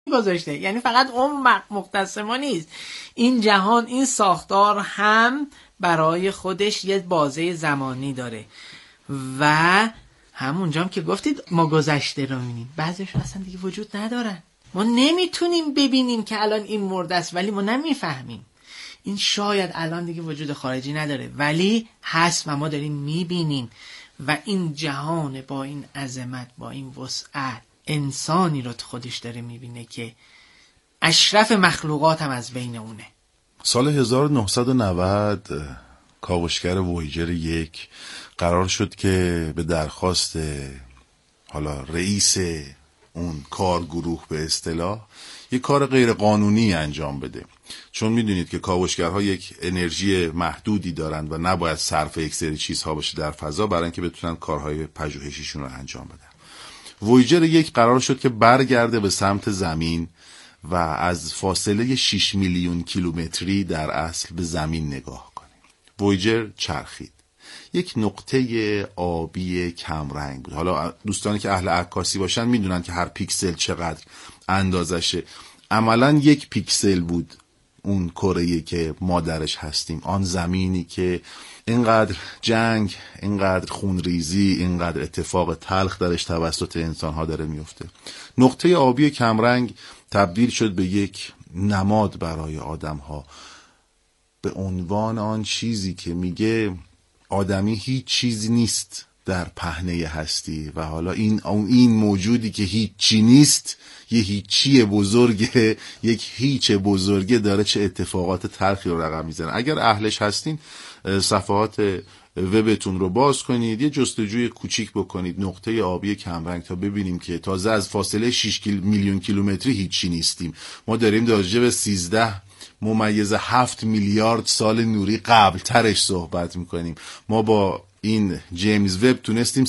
گذاشته. یعنی فقط اون مختص ما نیست، این جهان، این ساختار هم برای خودش یه بازه زمانی داره و همونجا هم که گفتید ما گذشته رو میبینیم، بعضیش اصلا دیگه وجود ندارن، ما نمیتونیم ببینیم که الان این مرده است ولی ما نمیفهمیم این شاید الان دیگه وجود خارجی نداره ولی هست و ما داریم میبینیم. و این جهان با این عظمت، با این وسعت، انسانی رو تو خودش داره میبینه که اشرف مخلوقات هم از بین اونه. سال 1990 کاوشگر وویجر 1 قرار شد که به درخواست حالا رئیس اون کارگروه به اصطلاح یک کار غیر قانونی انجام بده، چون میدونید که کاوشگرها یک انرژی محدودی دارند و نباید صرف یک سری چیزها باشه در فضا برای اینکه بتونن کارهای پژوهشیشون رو انجام بدن. وویجر 1 قرار شد که برگرده به سمت زمین و از فاصله 6 میلیون کیلومتری در اصل به زمین نگاه کنه. وویجر چرخید، یک نقطه آبی کمرنگ بود. حالا دوستانی که اهل عکاسی باشن میدونن که هر پیکسل چقدر اندازشه. عملاً 1 پیکسل بود اون کره‌ای که ما درش هستیم، آن زمینی که اینقدر جنگ، اینقدر خونریزی، اینقدر اتفاق تلخ درش توسط انسان‌ها داره میفته. نقطه آبی کمرنگ تبدیل شد به یک نماد برای آدم‌ها، به عنوان آن چیزی که میگه آدمی هیچ چیزی نیست در پهنه هستی و حالا این موجودی که هیچی نیست، یه هیچی بزرگه، یک هیچ بزرگه داره چه اتفاقات تلخی رو رقم میزنه. اگر اهلش هستین صفحات وبتون رو باز کنید، یه جستجوی کوچیک بکنید نقطه آبی کمرنگ تا ببینیم که تازه از فاصله 6 میلیون کیلومتری هیچی نیستیم. ما داریم راجع به 13.7 میلیارد سال نوری قبل ترش صحبت میکنیم. ما با این جیمز وب تونستیم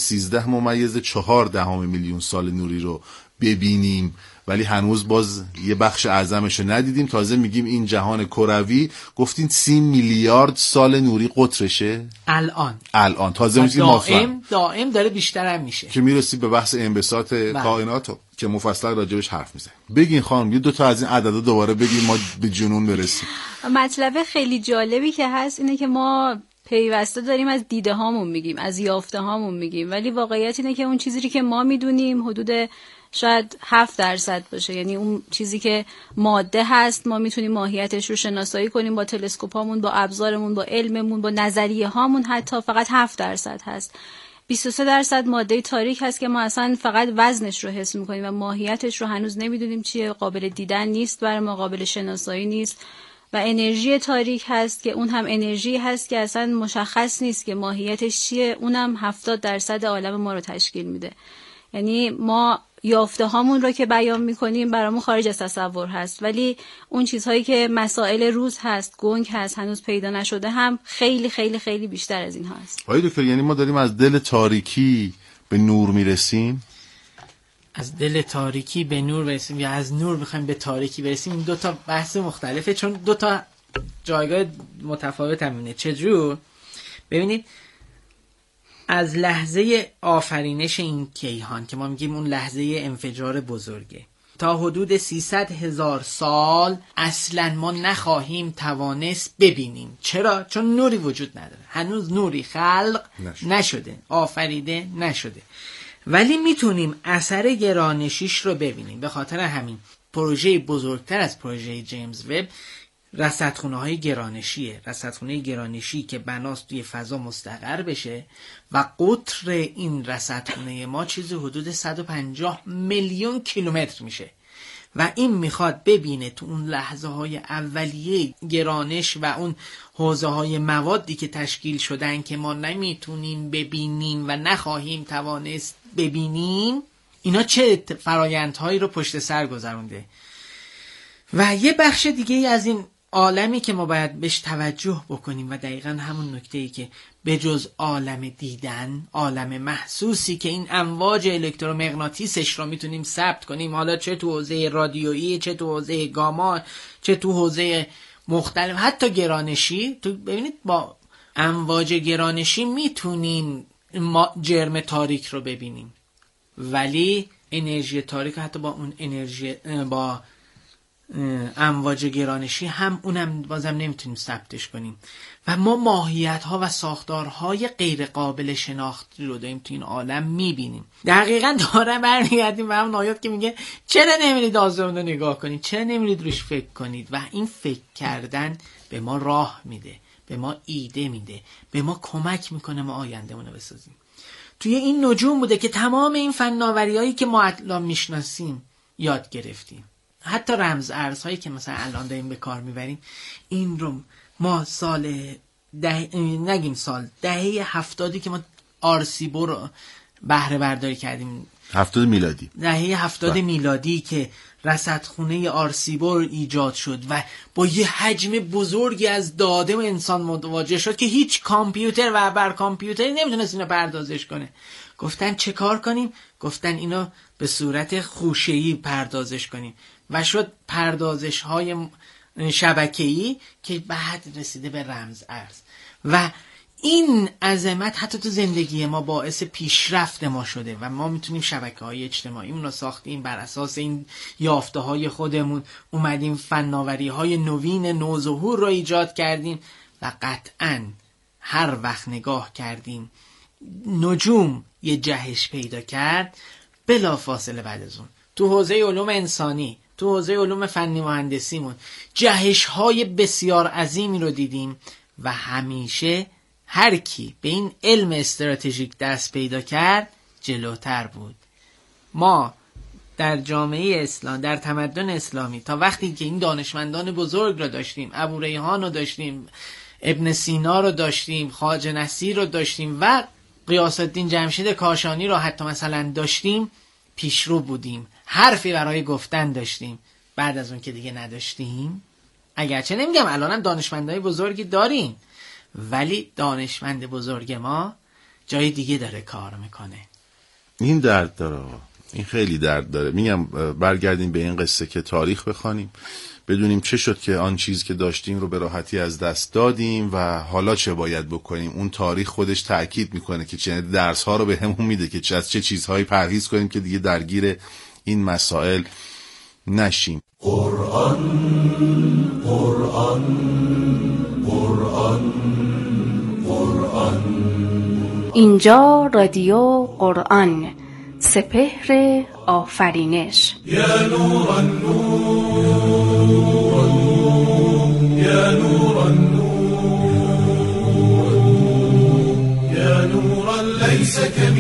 13.4 میلیون سال نوری رو ببینیم ولی هنوز باز یه بخش اعظمش رو ندیدیم. تازه میگیم این جهان کروی، گفتین 30 میلیارد سال نوری قطرشه الان تازه میگیم دائم داره بیشتر هم میشه که میرسی به بحث انبساط کائنات که مفصل راجبش حرف میزنیم. بگین خانم یه 2 تا از این عددا دوباره بگین ما به جنون برسیم. مطلب خیلی جالبی که هست اینه که ما پیوسته داریم از دیده هامون میگیم، از یافته هامون میگیم، ولی واقعیت اینه که اون چیزی که ما میدونیم حدود شاید 7% باشه. یعنی اون چیزی که ماده هست ما میتونیم ماهیتش رو شناسایی کنیم با تلسکوپامون، با ابزارمون، با علممون، با نظریه هامون، حتی فقط 7% هست. 23% ماده تاریک هست که ما اصلا فقط وزنش رو حس میکنیم و ماهیتش رو هنوز نمیدونیم چیه، قابل دیدن نیست، برای ما قابل شناسایی نیست. و انرژی تاریک هست که اون هم انرژی هست که اصلا مشخص نیست که ماهیتش چیه، اونم 70% عالم ما رو تشکیل میده. یعنی ما یافته هامون رو که بیان میکنیم برامون خارج از تصور هست، ولی اون چیزهایی که مسائل روز هست، گنگ هست، هنوز پیدا نشده هم خیلی خیلی خیلی بیشتر از این هست. آقای دکتر یعنی ما داریم از دل تاریکی به نور میرسیم؟ از دل تاریکی به نور برسیم یا از نور بخوایم به تاریکی برسیم؟ این 2 تا بحث مختلفه چون 2 تا جایگاه متفاوت هم اینه. چجور؟ ببینید از لحظه آفرینش این کیهان که ما میگیم اون لحظه انفجار بزرگه تا حدود 300,000 سال اصلا ما نخواهیم توانست ببینیم. چرا؟ چون نوری وجود نداره، هنوز نوری خلق نشده، آفریده نشده، ولی میتونیم اثر گرانشیش رو ببینیم. به خاطر همین پروژه بزرگتر از پروژه جیمز وب رصدخونه‌های گرانشیه، رصدخونه گرانشی که بناست توی فضا مستقر بشه و قطر این رصدخونه ما چیزی حدود 150 میلیون کیلومتر میشه و این میخواد ببینه تو اون لحظه های اولیه گرانش و اون حوزه های موادی که تشکیل شدن که ما نمیتونیم ببینیم و نخواهیم توانست ببینیم، اینا چه فرایندهایی رو پشت سر گذرونده. و یه بخش دیگه از این عالمی که ما باید بهش توجه بکنیم و دقیقاً همون نکته‌ای که به جز عالم دیدن، عالم محسوسی که این امواج الکترومغناطیسش رو میتونیم ثبت کنیم، حالا چه تو حوزه رادیویی، چه تو حوزه گاما، چه تو حوزه مختلف، حتی گرانشی، تو ببینید با امواج گرانشی میتونیم ما جرم تاریک رو ببینیم، ولی انرژی تاریک، حتی با اون انرژی با امواج گرانشی هم اونم بازم نمیتونیم ثبتش کنیم و ما ماهیت ها و ساختارهای غیر قابل شناخت رو داریم تو این عالم میبینیم. دقیقاً داره برمیگردیم به همون آیات که میگه چرا نمیرید آسمون رو نگاه کنید، چرا نمیرید روش فکر کنید. و این فکر کردن به ما راه میده، به ما ایده میده، به ما کمک میکنه ما آینده‌مون رو بسازیم. توی این نجوم بوده که تمام این فناوری‌هایی که ما الان میشناسیم یاد گرفتیم. حتی رمز ارزهایی که مثلا الان داریم به کار میبریم، این رو ما دهه 70 که ما آرسیبو رو بهره برداری کردیم، 70 میلادی، دهه 70 میلادی که رصدخونه آرسیبو ایجاد شد و با یه حجم بزرگی از داده و انسان مواجه شد که هیچ کامپیوتر و بر کامپیوتری نمیتونست اینو پردازش کنه. گفتن چه کار کنیم؟ گفتن اینو به صورت خوشه‌ای پردازش کنیم و شد پردازش های شبکه‌ای که بعد رسیده به رمز ارز. و این عظمت حتی تو زندگی ما باعث پیشرفت ما شده و ما میتونیم شبکه‌های اجتماعیمون رو ساختیم بر اساس این یافته‌های خودمون، اومدیم فناوری‌های نوین نوظهور رو ایجاد کردیم و قطعاً هر وقت نگاه کردیم نجوم یه جهش پیدا کرد، بلا فاصله بعد از اون تو حوزه علوم انسانی، تو حوزه علوم فنی مهندسیمون جهش‌های بسیار عظیمی رو دیدیم و همیشه هر کی به این علم استراتژیک دست پیدا کرد جلوتر بود. ما در جامعه اسلام، در تمدن اسلامی، تا وقتی که این دانشمندان بزرگ رو داشتیم، ابو ریحان رو داشتیم، ابن سینا رو داشتیم، خواجه نصیر رو داشتیم و غیاث الدین جمشید کاشانی رو حتی مثلا داشتیم، پیشرو بودیم، حرفی برای گفتن داشتیم. بعد از اون که دیگه نداشتیم، اگرچه نمیگم الانم دانشمندای بزرگی داریم، ولی دانشمند بزرگ ما جای دیگه داره کار میکنه. این درد داره، این خیلی درد داره. میگم برگردیم به این قصه که تاریخ بخوانیم، بدونیم چه شد که آن چیز که داشتیم رو به راحتی از دست دادیم و حالا چه باید بکنیم. اون تاریخ خودش تأکید میکنه که چه درس ها رو به همون میده که از چه چیزهایی پرهیز کنیم که دیگه درگیر این مسائل نشیم. قرآن قرآن قرآن قرآن. اینجا رادیو قرآن، سپهر آفرینش. یا نور النور یا نور النور یا نور لیس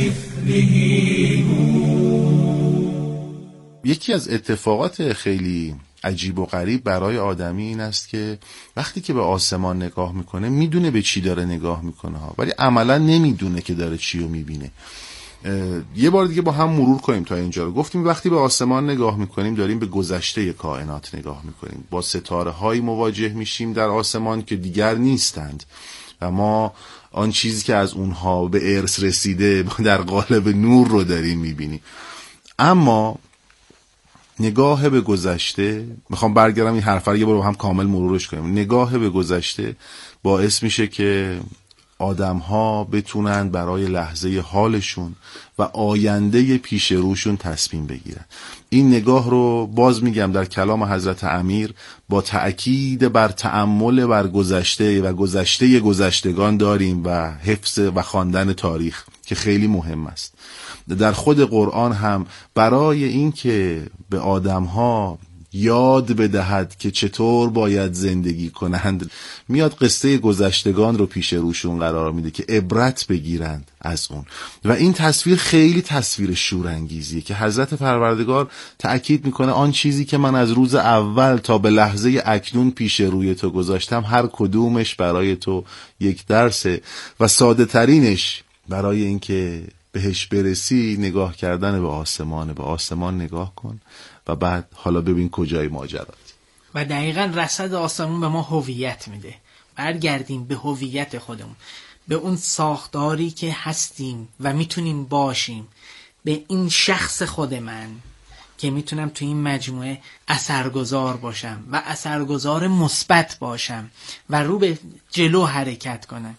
کمثله نور. یکی از اتفاقات خیلی عجیب و غریب برای آدمی این است که وقتی که به آسمان نگاه میکنه میدونه به چی داره نگاه میکنه ها، ولی عملا نمیدونه که داره چی رو میبینه. یه بار دیگه با هم مرور کنیم تا اینجا رو. گفتیم وقتی به آسمان نگاه میکنیم داریم به گذشته کائنات نگاه میکنیم، با ستاره هایی مواجه میشیم در آسمان که دیگر نیستند و ما آن چیزی که از اونها به ارث رسیده در قالب نور رو داریم میبینیم. اما نگاه به گذشته، میخوام برگردم این حرفا رو یه بار با هم کامل مرورش کنیم. نگاه به گذشته باعث میشه که آدم‌ها بتونن برای لحظه حالشون و آینده پیش روشون تصمیم بگیرن. این نگاه رو باز میگم در کلام حضرت امیر با تأکید بر تأمل بر گذشته و گذشته گذشتگان داریم و حفظ و خواندن تاریخ که خیلی مهم است. در خود قرآن هم برای این که به آدم‌ها یاد بدهد که چطور باید زندگی کنند میاد قصه گذشتگان رو پیش روشون قرار میده که عبرت بگیرند از اون. و این تصویر خیلی تصویر شورانگیزیه که حضرت پروردگار تأکید میکنه آن چیزی که من از روز اول تا به لحظه اکنون پیش روی تو گذاشتم هر کدومش برای تو یک درسه و ساده ترینش برای اینکه بهش برسی نگاه کردن به آسمان. به آسمان نگاه کن و بعد حالا ببین کجای ماجرات. و دقیقاً رصد آسمون به ما هویت میده. برگردیم به هویت خودمون، به اون ساختاری که هستیم و میتونیم باشیم، به این شخص خود من که میتونم تو این مجموعه اثرگذار باشم و اثرگذار مثبت باشم و رو به جلو حرکت کنم.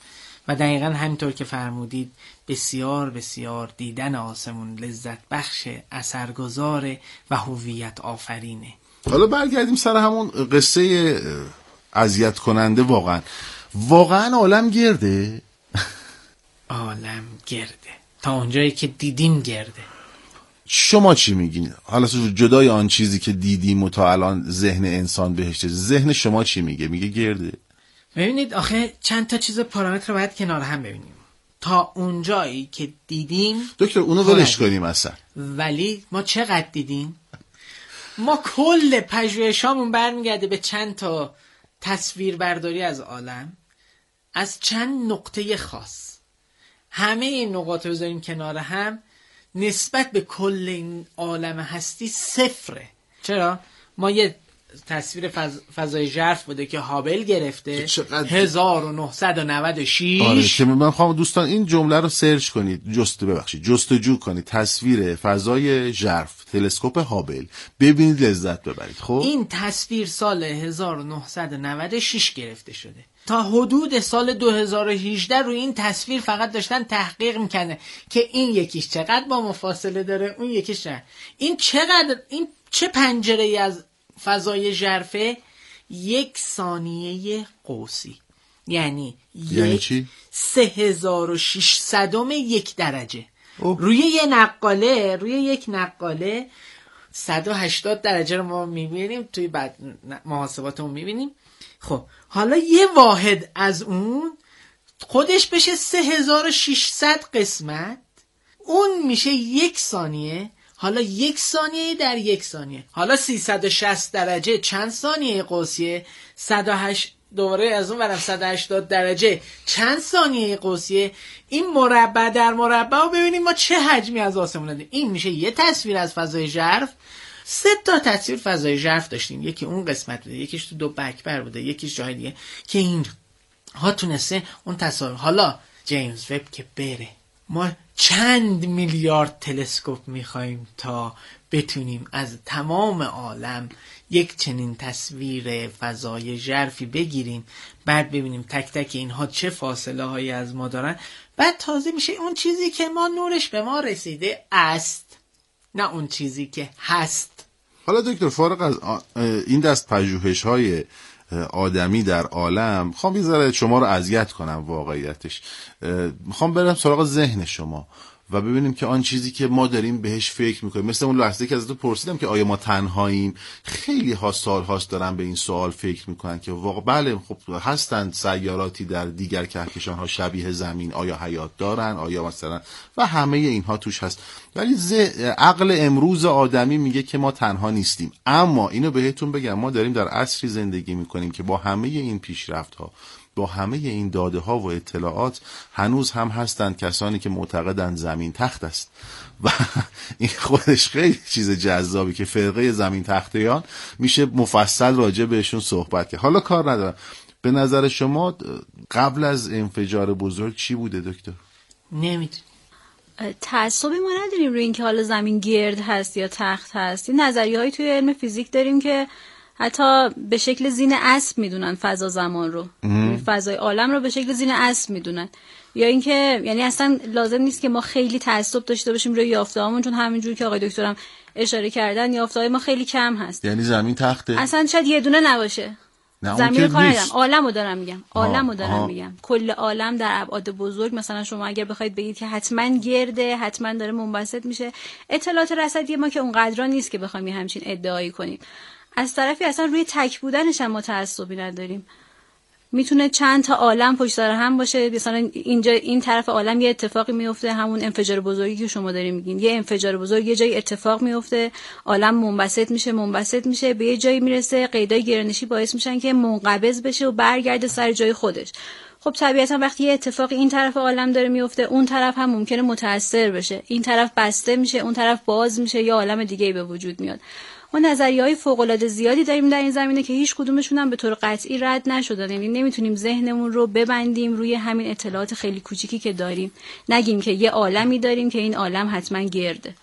و دقیقا همینطور که فرمودید بسیار بسیار دیدن آسمون لذت بخش، اثرگذار و هویت آفرینه. حالا برگردیم سر همون قصه اذیت کننده. واقعا عالم گرده؟ عالم گرده، تا اونجایی که دیدیم گرده. شما چی میگین؟ حالا جدای آن چیزی که دیدیم و تا الان ذهن انسان بهش، ذهن شما چی میگه؟ میگه گرده؟ ببینید آخه چند تا چیز پارامتر رو باید کنار هم ببینیم. تا اونجایی که دیدیم دکتر اونو ولش کنیم اصلا. ولی ما چقدر دیدیم؟ ما کل پژوهشامون برمیگرده به چند تا تصویر برداری از عالم از چند نقطه خاص. همه این نقاط رو بذاریم کنار هم، نسبت به کل این عالم هستی صفره. چرا؟ ما یه تصویر فضای ژرف بوده که هابل گرفته 1996. آره که من خواهم دوستان این جمله رو سرچ کنید، جستجو کنید، تصویر فضای ژرف تلسکوپ هابل، ببینید لذت ببرید. خب این تصویر سال 1996 گرفته شده. تا حدود سال 2018 روی این تصویر فقط داشتن تحقیق میکنه که این یکیش چقدر با ما فاصله داره، اون یکیش چقدر. این چه پنجره ای از فضای ژرفه؟ 1 ثانیه قوسی، یعنی چی؟ 3600 1 درجه. روی یک نقاله 180 درجه رو ما میبینیم، توی بعد محاسباتمون میبینیم. خب حالا یه واحد از اون خودش بشه 3600 قسمت، اون میشه 1 ثانیه. حالا 1 ثانیه در 1 ثانیه، حالا 360 درجه چند ثانیه قوسیه؟ 108 دوباره از اون برم 180 درجه چند ثانیه قوسیه؟ این مربع در مربع رو ببینیم ما چه حجمی از آسمون داریم. این میشه یه تصویر از فضای ژرف. 3 تا تصویر فضای ژرف داشتیم، یکی اون قسمت بوده، یکیش تو 2 بکبر بوده، یکیش جای دیگه که این ها تونسته اون تصاویر. حالا جیمز وب که بره، ما چند میلیارد تلسکوپ میخوایم تا بتونیم از تمام عالم یک چنین تصویر فضای ژرفی بگیریم، بعد ببینیم تک تک اینها چه فاصله هایی از ما دارن، بعد تازه میشه اون چیزی که ما نورش به ما رسیده است، نه اون چیزی که هست. حالا دکتر فارغ از این دست پژوهش های آدمی در عالم، میخوام یه ذره شما رو اذیت کنم. واقعیتش میخوام برم سراغ ذهن شما و ببینیم که آن چیزی که ما داریم بهش فکر میکنیم، مثل اون لحظه که ازتون پرسیدم که آیا ما تنهاییم، خیلی ها سال هاست دارن به این سوال فکر میکنن که واقعا بله خب هستند سیاراتی در دیگر کهکشان ها شبیه زمین، آیا حیات دارن، آیا مثلا، و همه اینها توش هست. ولی عقل امروز آدمی میگه که ما تنها نیستیم. اما اینو بهتون بگم، ما داریم در عصری زندگی میکنیم که با همه این پیشرفت ها، با همه این داده ها و اطلاعات، هنوز هم هستند کسانی که معتقدند زمین تخت است و این خودش خیلی چیز جذابی که فرقه زمین تختیان میشه مفصل راجع بهشون صحبت کرد. حالا کار ندارم، به نظر شما قبل از انفجار بزرگ چی بوده دکتر؟ نمیدونم، تعصبی ما نداریم روی این که حالا زمین گرد هست یا تخت هست. این نظریه‌هایی توی علم فیزیک داریم که حتی به شکل زین اسب میدونن فضا زمان رو، فضای عالم رو به شکل زین اسب میدونن. یا اینکه یعنی اصلا لازم نیست که ما خیلی تعصب داشته باشیم روی یافته‌هامون، چون همینجوری که آقای دکترم اشاره کردن یافته‌های ما خیلی کم هست. یعنی زمین تخته اصلا شاید یه دونه نباشه. زمین رو کار ندارم، عالمو دارم میگم، عالمو دارم میگم، کل عالم در ابعاد بزرگ. مثلا شما اگر بخواید بگید که حتما گرده، حتما داره منبسط میشه، اطلاعات رصدی ما که اونقدرا نیست که بخوایم همچین ادعایی کنیم. از طرفی اصلا روی تک بودنش هم ما تعصبی نداریم. میتونه چند تا عالم پشت سر هم باشه، مثلا اینجا این طرف عالم یه اتفاقی میفته، همون انفجار بزرگی که شما دارین میگین، یه انفجار بزرگ یه جایی اتفاق میفته، عالم منبسط میشه به یه جایی میرسه، قیدای گرانشی باعث میشن که منقبض بشه و برگرده سر جای خودش. خب طبیعتا وقتی یه اتفاقی این طرف عالم داره میفته، اون طرف هم ممکنه متاثر بشه، این طرف بسته میشه، اون طرف باز میشه، یا عالم دیگه‌ای به وجود میاد. ما نظریه‌های فوق‌العاده زیادی داریم در این زمینه که هیچ کدومشون هم به طور قطعی رد نشدن. یعنی نمیتونیم ذهنمون رو ببندیم روی همین اطلاعات خیلی کوچیکی که داریم، نگیم که یه عالمی داریم که این عالم حتما گرده.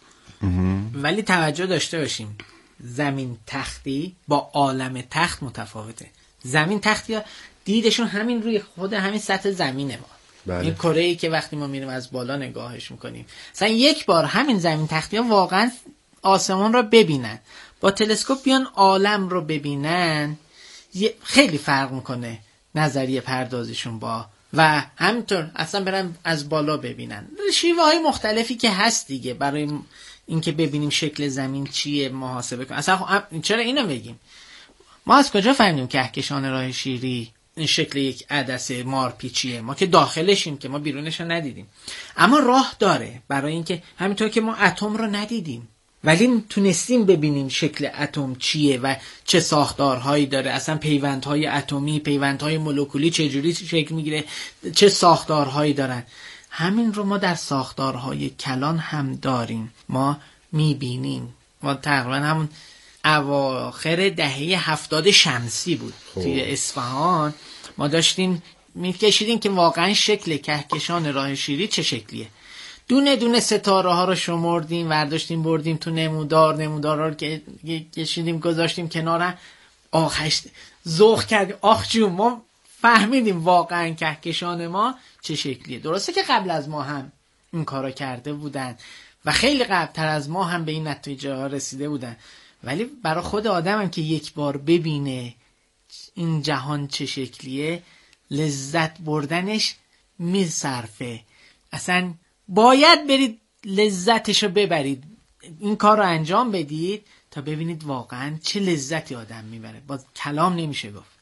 ولی توجه داشته باشیم، زمین تختی با عالم تخت متفاوته. زمین تختی دیدشون همین روی خود همین سطح زمینه ما. بله. این کره‌ای که وقتی ما میریم از بالا نگاهش میکنیم، مثلا یک بار همین زمین تختی‌ها واقعا آسمان رو ببینن، با تلسکوپ بیان عالم رو ببینن، خیلی فرق میکنه نظریه پردازیشون با و همینطور اصلا برن از بالا ببینن. شیوه های مختلفی که هست دیگه برای اینکه ببینیم شکل زمین چیه محاسبه کنیم. اصلا چرا اینو بگیم؟ ما از کجا فهمیدیم کهکشان راه شیری این شکل یک عدسه مارپیچیه؟ ما که داخلشیم، که ما بیرونش رو ندیدیم، اما راه داره برای اینکه همینطور که ما اتم رو ندیدیم ولی تونستیم ببینیم شکل اتم چیه و چه ساختارهایی داره، اصلا پیوندهای اتمی، پیوندهای مولکولی چجوری شکل میگیره، چه ساختارهایی دارن. همین رو ما در ساختارهای کلان هم داریم، ما میبینیم. ما تقریبا همون اواخر دهه 70 شمسی بود توی اصفهان ما داشتیم میکشیدیم که واقعا شکل کهکشان راه شیری چه شکلیه. دونه دونه ستاره ها رو شمردیم، ورداشتیم بردیم تو نمودارها رو که کشیدیم گذاشتیم کنار. آخش ذوق کردیم، آخ جون ما فهمیدیم واقعا کهکشان ما چه شکلیه. درسته که قبل از ما هم این کارو کرده بودن و خیلی قبلتر از ما هم به این نتیجه ها رسیده بودن، ولی برای خود آدم هم که یک بار ببینه این جهان چه شکلیه، لذت بردنش میصرفه. اصلا باید برید لذتشو ببرید، این کار رو انجام بدید تا ببینید واقعا چه لذتی آدم میبره. با کلام نمیشه گفت.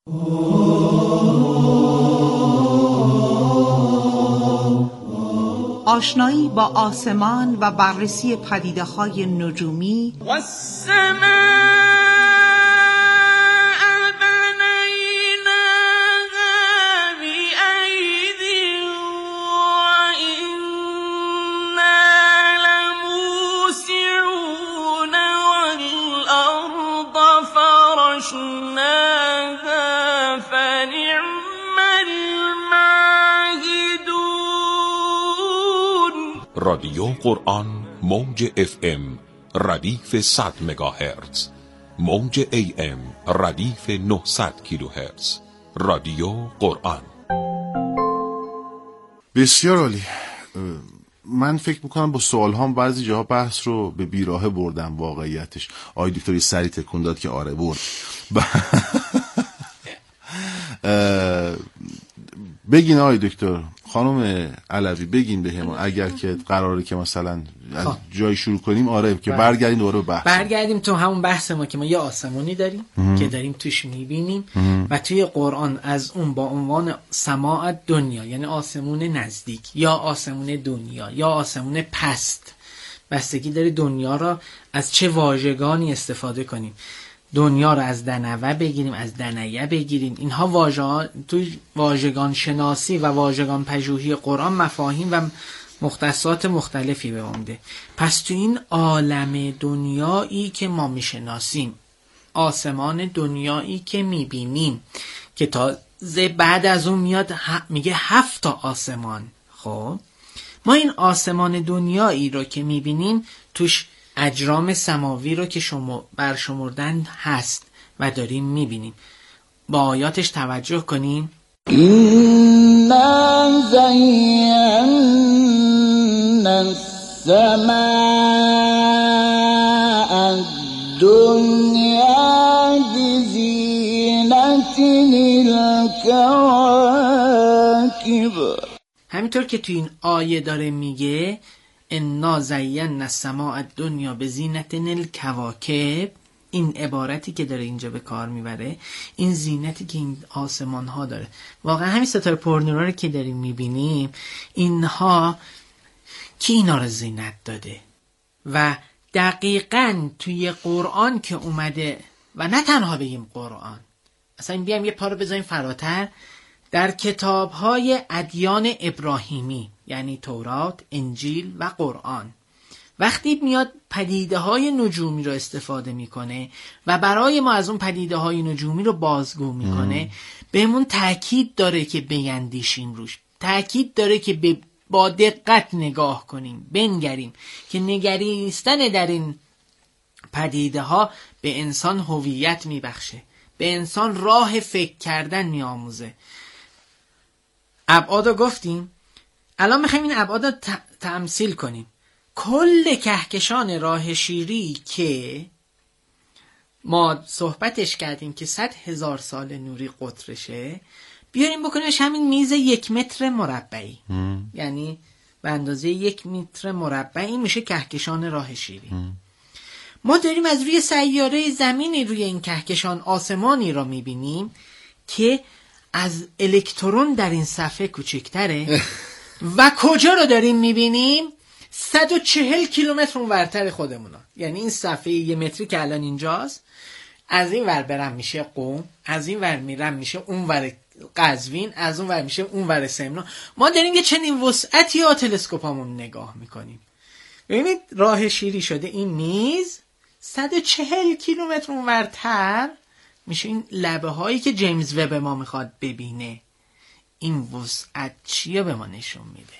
آشنایی با آسمان و بررسی پدیده‌های نجومی رادیو قرآن موج FM ردیف 100 مگاهرتز، موج AM ردیف 900 کیلوهرتز. رادیو قرآن. بسیار عالی. من فکر میکنم با سوال هم بعضی جاها بحث رو به بیراهه بردم. واقعیتش آقای دکتری سری تکون داد که آره برد. بگین آقای دکتر، خانم علوی بگین به همون اگر که قراره که مثلا از جای شروع کنیم، آره که برگردیم دوباره به بحث، برگردیم تو همون بحث ما که ما یه آسمانی داریم که داریم توش میبینیم و توی قرآن از اون با عنوان سماع دنیا، یعنی آسمون نزدیک یا آسمون دنیا یا آسمون پست، بستگی داره دنیا را از چه واژگانی استفاده کنیم. دنیا رو از دنوه بگیریم، از دنیه بگیریم، اینها توی واژگان شناسی و واژگان پژوهی قرآن مفاهیم و مختصات مختلفی به عمده. پس تو این عالم دنیایی که ما میشناسیم، آسمان دنیایی که میبینیم که تازه بعد از اون میاد میگه 7 تا آسمان. خب ما این آسمان دنیایی رو که میبینیم توش اجرام سماوی رو که برشمردن هست و داریم میبینیم. با آیاتش توجه کنیم. إنا زينا السماء الدنيا بزينة الكواكب. همینطور که تو این آیه داره میگه انا زینا السماء الدنیا بزینت الکواکب، این عبارتی که داره اینجا به کار میبره، این زینتی که این آسمان ها داره، واقعا همین ستاره پرنورا رو که داریم میبینیم، اینها کی اینا رو زینت داده؟ و دقیقاً توی قرآن که اومده، و نه تنها بگیم قرآن، اصلا بیام یه پا رو بذاریم فراتر، در کتاب‌های ادیان ابراهیمی یعنی تورات، انجیل و قرآن، وقتی میاد پدیده‌های نجومی رو استفاده میکنه و برای ما از اون پدیده‌های نجومی رو بازگو میکنه، بهمون تأکید داره که بیندیشیم روش، تأکید داره که با دقت نگاه کنیم، بنگریم که نگریستن در این پدیده‌ها به انسان هویت میبخشه، به انسان راه فکر کردن میآموزه. ابعادو گفتیم. الان میخوایم این ابعادو تمثیل کنیم. کل کهکشان راه شیری که ما صحبتش کردیم که 100,000 سال نوری قطرشه، بیاریم بکنیمش همین میز 1 متر مربعی، یعنی به اندازه 1 متر مربعی میشه کهکشان راه شیری. ما داریم از روی سیاره زمینی روی این کهکشان آسمانی را میبینیم که از الکترون در این صفحه کوچکتره و کجا رو داریم میبینیم؟ 140 کیلومتر اونورتر خودمونا. یعنی این صفحه 1 متری که الان اینجاست، از این ور برم میشه قم، از این ور میرم میشه اون ور قزوین، از اون ور میشه اون ور سمنان. ما داریم یه چنین وسعتی ها تلسکوپامون نگاه میکنیم. ببینید راه شیری شده این میز 140 کیلومتر اونورتر میشه این لبه هایی که جیمز وب ما میخواد ببینه. این وسعت چیه به ما نشون میده؟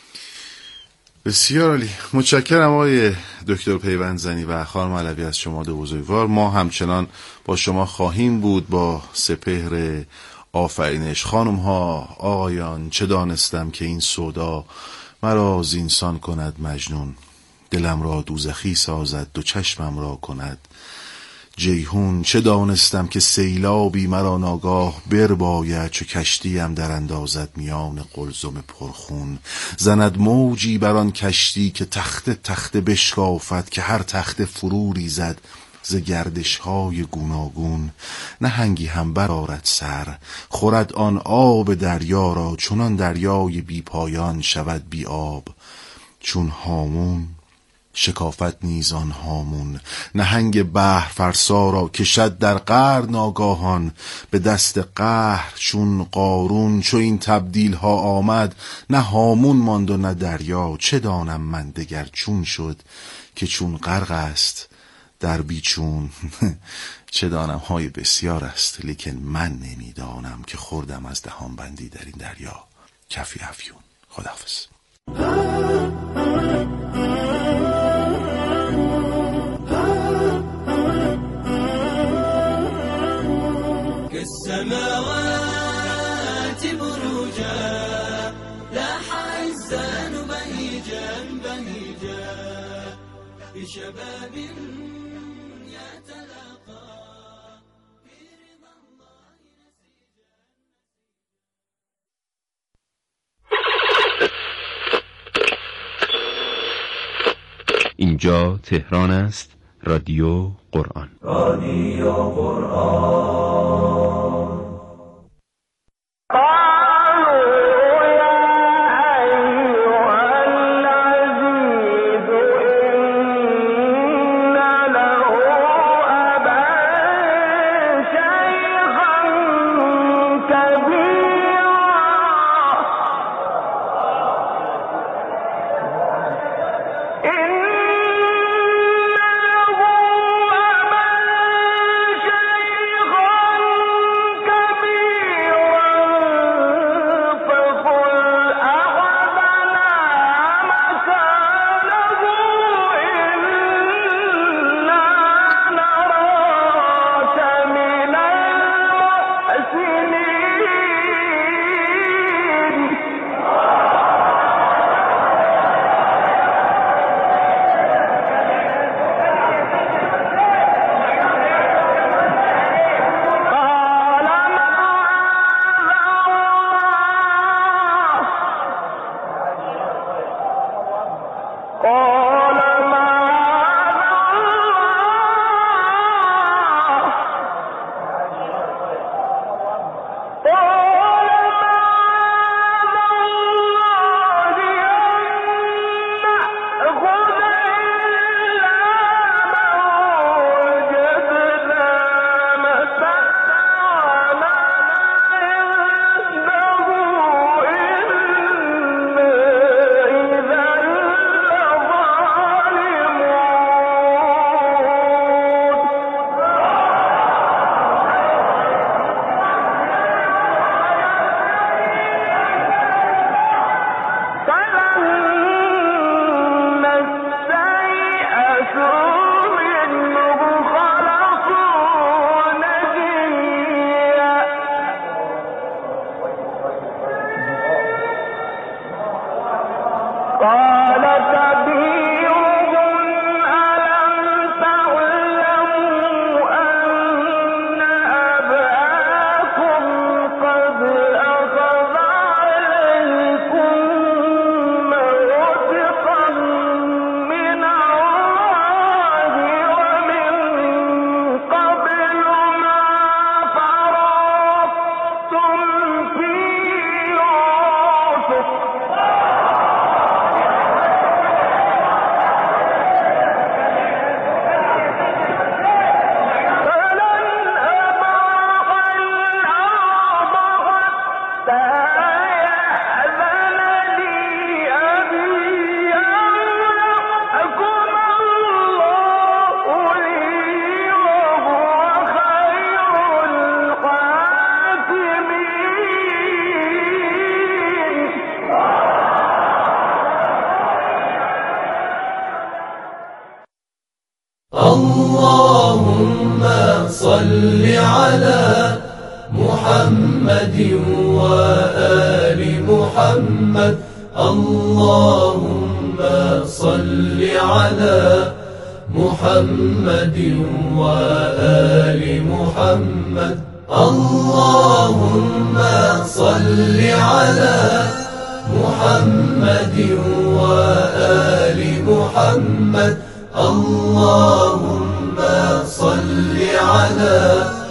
بسیار عالی. متشکرم آقای دکتر پیوندزنی و خانم علوی از شما دو بزرگوار. ما همچنان با شما خواهیم بود با سپهر آفرینش. خانم ها، آقایان، چه دانستم که این سودا مرا زینسان کند مجنون، دلم را دوزخی سازد دو چشمم را کند جیهون. چه دانستم که سیلابی مرا ناگاه برباید، چو کشتیم در اندازد میان قلزم پرخون. زند موجی بر آن کشتی که تخته تخته بشکافد، که هر تخته فرو ریزد ز گردش های گوناگون. نهنگی هم برآرد سر، خورد آن آب دریا را، چنان دریای بی پایان شود بی آب چون هامون. شکافت نیز آن هامون نهنگ بحر فرسا را، کشد در قعر ناگاهان به دست قهر چون قارون. چو این تبدیل ها آمد نه هامون ماند و نه دریا، چه دانم من دگر چون شد که چون غرق است در بیچون. چه دانم های بسیار است، لیکن من نمیدانم که خوردم از دهان بندی در این دریا کفی افیون. خداحافظ. السماوات بروجا لاح الزان بهيجا بهيجا بشباب يتلاقى برضا الله نسيجا. اینجا تهران است. رادیو قرآن. رادیو قرآن. شيخا على محمد وآل محمد اللهم صل على محمد وآل محمد اللهم صل على محمد وآل محمد اللهم صل على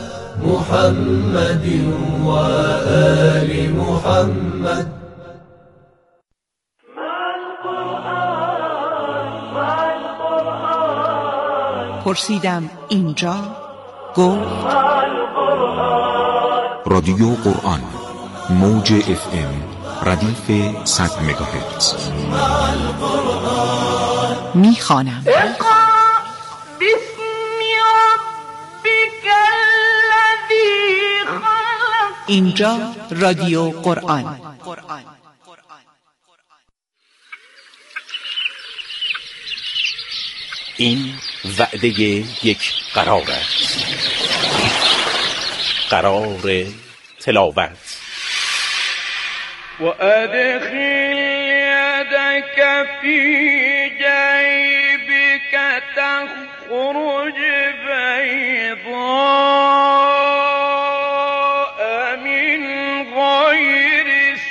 محمد وآل محمد. پرسیدم اینجا گفت رادیو قرآن موج FM ردیف 100 مگاهرتز. میخوانم اینجا رادیو قرآن. این وعده یک قرار است، قرار تلاوت. و ادخل یدک فی جیبک تخرج بیضاء من غیر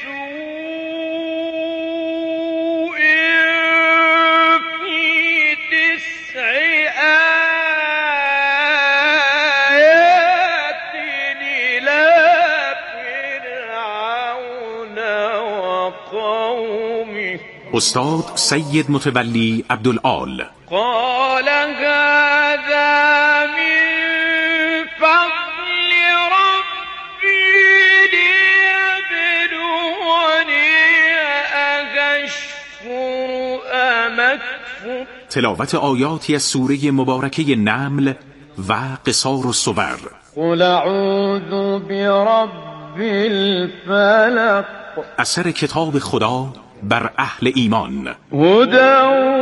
سوء فی تسع آیات إلی فرعون و قومه. استاد سید متولی عبدالآل. قال هذا من فضل ربي ليبلوني أشكر أم أكفر. تلاوت آیاتی از سوره مبارکه نمل و قصار الصور. قل اعوذ برب الفلق. اثر کتاب خدا بر اهل ایمان. هدى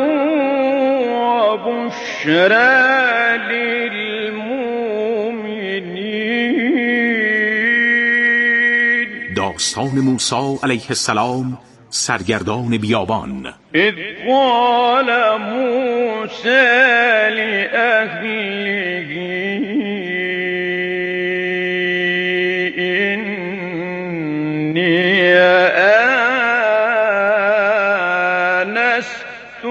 وبشرى للمؤمنين. داستان موسی علیه السلام سرگردان بیابان. اذ قال موسی لأهله إني آنست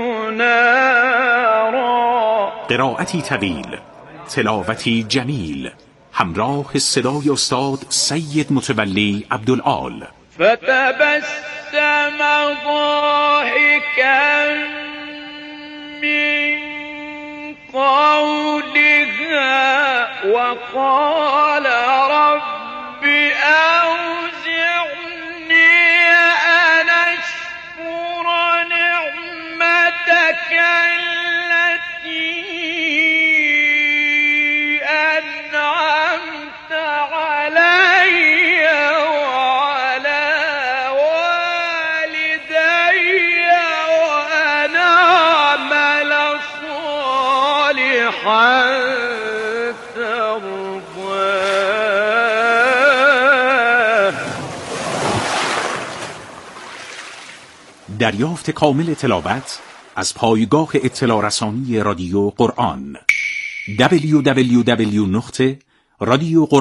نارا. قرائتی طویل، تلاوتی جمیل، همراه صدای استاد سید متولی عبدالآل. فتبسم ضاحكا من قولها وقال رب أوزعني أن أشكر نعمتك التي أنعمت علي وعلى والدي وأن أعمل صالحا ترضاه. دریافت کامل تلاوت از پایگاه اطلاع رسانی رادیو قرآن www.radioquran.org